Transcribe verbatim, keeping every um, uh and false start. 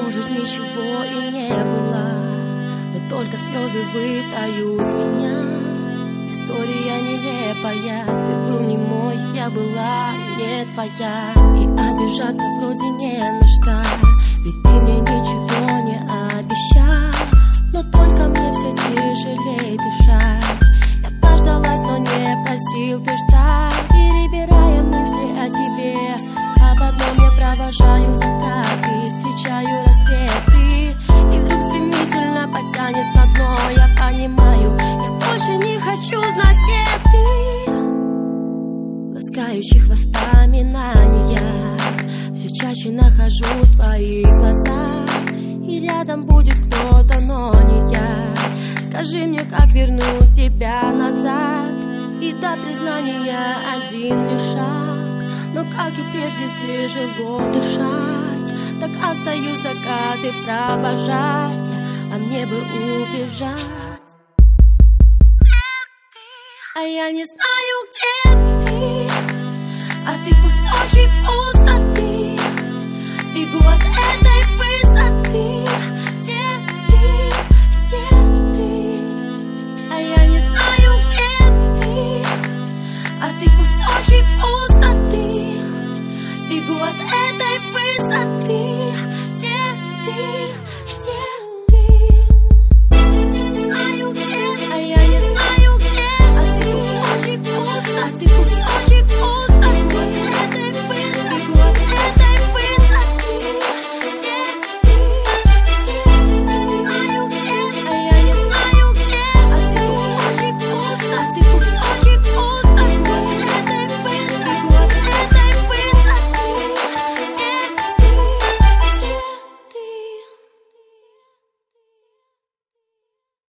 может, ничего и не было, но только слезы выдают меня. История нелепая, ты был не мой, я была не твоя. И обижаться вроде не на что, ведь ты мне ничего не обещал. Но только мне все тяжелее дышать. Я дождалась, но не просил ты ждать. Перебирая мысли о тебе, об одном я провожаю закаты, встречаю рассветы, и вдруг стремительно потянет на дно. Я понимаю, я больше не хочу знать, где ты. Ласкающих воспоминания все чаще нахожу в твоих глазах. И рядом будет кто-то, но не я. Скажи мне, как вернуть тебя назад. И до признания один лишь шаг, но как и прежде тяжело дышать. Так остаюсь закаты провожать, а мне бы убежать. А я не знаю, где ты, а ты кусочек пустоты. Бегу от этой высоты. Где ты, где ты? А я не знаю, где ты, а ты кусочек пустоты. Бегу от этой высоты.